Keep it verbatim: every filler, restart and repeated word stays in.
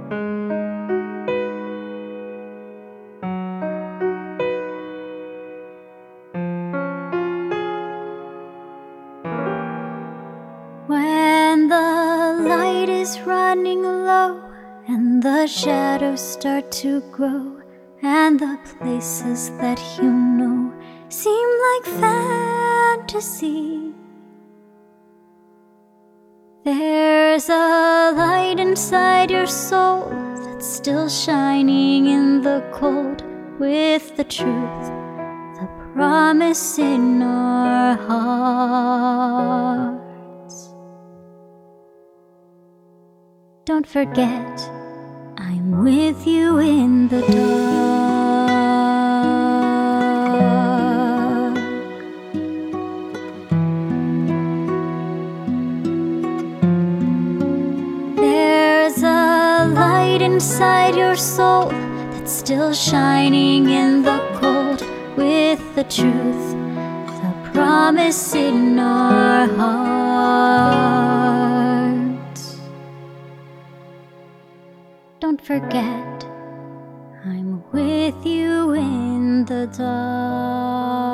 When the light is running low and the shadows start to grow, and the places that you know seem like fantasy, there's a light inside your soul that's still shining in the cold, with the truth, the promise in our hearts. Don't forget, I'm with you in the dark. There's a light inside your soul that's still shining in the cold, with the truth, the promise in our hearts. Don't forget, I'm with you in the dark.